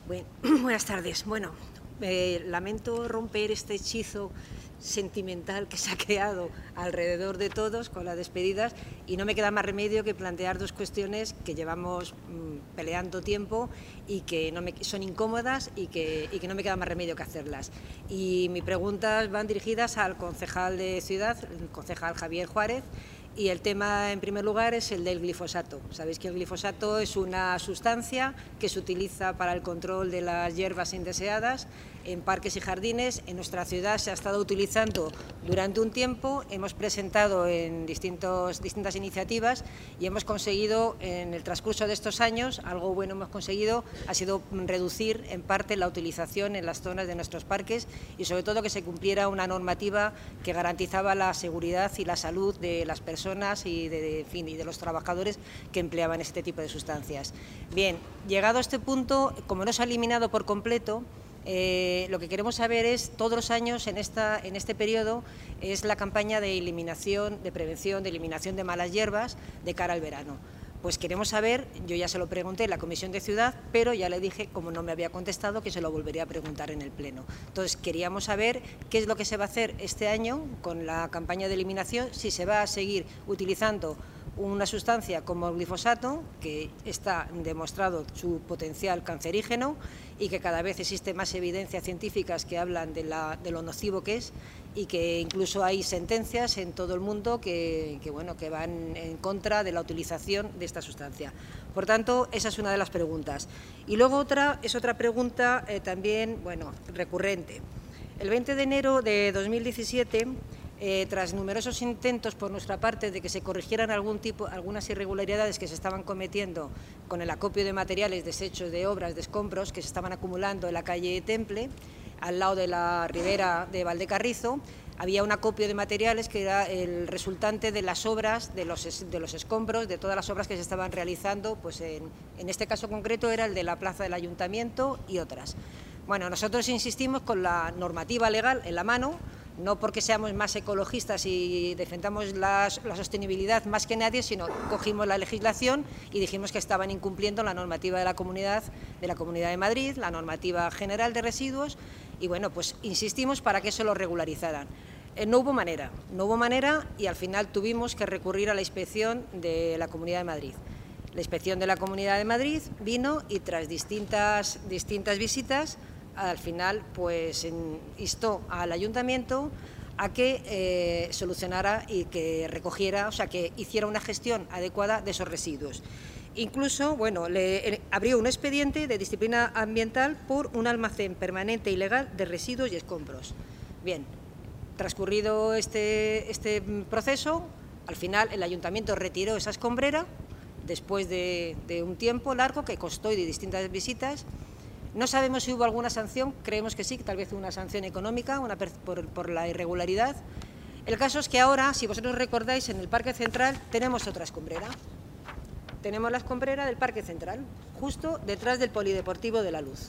Buenas tardes. Bueno, lamento romper este hechizo sentimental que se ha creado alrededor de todos con las despedidas y no me queda más remedio que plantear dos cuestiones que llevamos peleando tiempo y que son incómodas y que no me queda más remedio que hacerlas. Y mis preguntas van dirigidas al concejal de Ciudad, el concejal Javier Juárez. Y el tema, en primer lugar, es el del glifosato. Sabéis que el glifosato es una sustancia que se utiliza para el control de las hierbas indeseadas en parques y jardines. En nuestra ciudad se ha estado utilizando durante un tiempo. Hemos presentado en distintas iniciativas y hemos conseguido, en el transcurso de estos años, algo bueno hemos conseguido, ha sido reducir en parte la utilización en las zonas de nuestros parques y, sobre todo, que se cumpliera una normativa que garantizaba la seguridad y la salud de las personas y de los trabajadores que empleaban este tipo de sustancias. Bien, llegado a este punto, como no se ha eliminado por completo, lo que queremos saber es, todos los años en este periodo, es la campaña de eliminación, de prevención, de eliminación de malas hierbas de cara al verano. Pues queremos saber, yo ya se lo pregunté en la Comisión de Ciudad, pero ya le dije, como no me había contestado, que se lo volvería a preguntar en el Pleno. Entonces, queríamos saber qué es lo que se va a hacer este año con la campaña de eliminación, si se va a seguir utilizando una sustancia como el glifosato, que está demostrado su potencial cancerígeno y que cada vez existe más evidencias científicas que hablan de lo nocivo que es, y que incluso hay sentencias en todo el mundo que van en contra de la utilización de esta sustancia. Por tanto, esa es una de las preguntas. Y luego otra pregunta también, recurrente. El 20 de enero de 2017, tras numerosos intentos por nuestra parte de que se corrigieran algunas irregularidades que se estaban cometiendo con el acopio de materiales, desechos de obras, de escombros que se estaban acumulando en la calle Temple, al lado de la ribera de Valdecarrizo, había un acopio de materiales que era el resultante de las obras, de los escombros, de todas las obras que se estaban realizando, pues en este caso concreto era el de la plaza del Ayuntamiento y otras. Bueno, nosotros insistimos con la normativa legal en la mano, no porque seamos más ecologistas y defendamos la sostenibilidad más que nadie, sino cogimos la legislación y dijimos que estaban incumpliendo la normativa de la Comunidad de Madrid, la normativa general de residuos, y bueno, pues insistimos para que eso lo regularizaran. No hubo manera y al final tuvimos que recurrir a la inspección de la Comunidad de Madrid. La inspección de la Comunidad de Madrid vino y tras distintas visitas, al final pues instó al Ayuntamiento a que solucionara y que recogiera, o sea, que hiciera una gestión adecuada de esos residuos. Incluso, le abrió un expediente de disciplina ambiental por un almacén permanente ilegal de residuos y escombros. Bien, transcurrido este proceso, al final el Ayuntamiento retiró esa escombrera después de un tiempo largo que costó y de distintas visitas. No sabemos si hubo alguna sanción, creemos que sí, que tal vez una sanción económica por la irregularidad. El caso es que ahora, si vosotros recordáis, en el Parque Central tenemos otra escombrera. Tenemos la escombrera del Parque Central, justo detrás del Polideportivo de la Luz.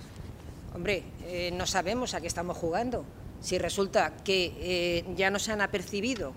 Hombre, no sabemos a qué estamos jugando. Si resulta que ya no se han apercibido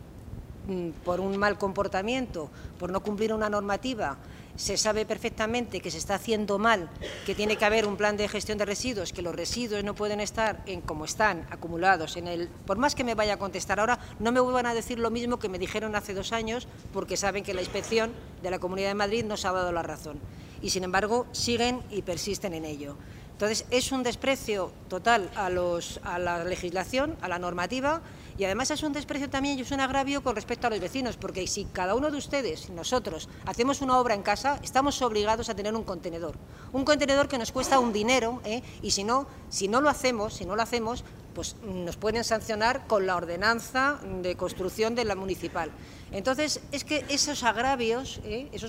por un mal comportamiento, por no cumplir una normativa, se sabe perfectamente que se está haciendo mal, que tiene que haber un plan de gestión de residuos, que los residuos no pueden estar como están, acumulados en el... Por más que me vaya a contestar ahora, no me vuelvan a decir lo mismo que me dijeron hace 2 años, porque saben que la inspección de la Comunidad de Madrid nos ha dado la razón. Y, sin embargo, siguen y persisten en ello. Entonces, es un desprecio total a la legislación, a la normativa, y además es un desprecio también y es un agravio con respecto a los vecinos, porque si cada uno de ustedes, nosotros, hacemos una obra en casa, estamos obligados a tener un contenedor que nos cuesta un dinero, y si no lo hacemos, pues nos pueden sancionar con la ordenanza de construcción de la municipal. Entonces, es que esos agravios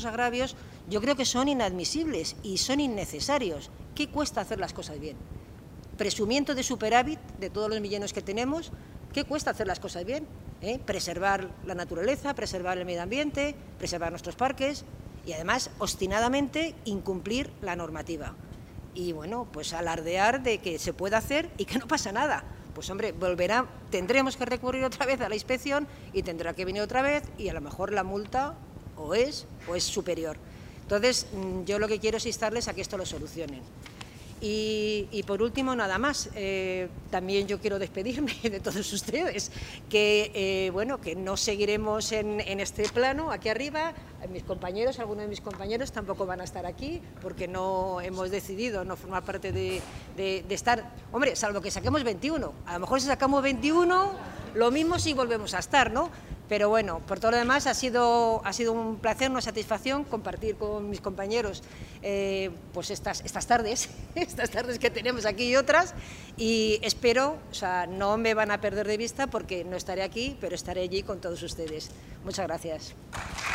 yo creo que son inadmisibles y son innecesarios. ¿Qué cuesta hacer las cosas bien? Presumiendo de superávit de todos los millones que tenemos, ¿qué cuesta hacer las cosas bien? Preservar la naturaleza, preservar el medio ambiente, preservar nuestros parques y además, obstinadamente, incumplir la normativa. Y bueno, pues alardear de que se puede hacer y que no pasa nada. Pues hombre, tendremos que recurrir otra vez a la inspección y tendrá que venir otra vez y a lo mejor la multa o es superior. Entonces, yo lo que quiero es instarles a que esto lo solucionen. Y por último, nada más, también yo quiero despedirme de todos ustedes, que bueno, que no seguiremos en este plano, aquí arriba. Mis compañeros, algunos de mis compañeros tampoco van a estar aquí, porque no hemos decidido no formar parte de estar, hombre, salvo que saquemos 21, a lo mejor si sacamos 21, lo mismo si volvemos a estar, ¿no? Pero bueno, por todo lo demás ha sido un placer, una satisfacción compartir con mis compañeros pues estas tardes, estas tardes que tenemos aquí y otras, y espero, o sea, no me van a perder de vista porque no estaré aquí, pero estaré allí con todos ustedes. Muchas gracias.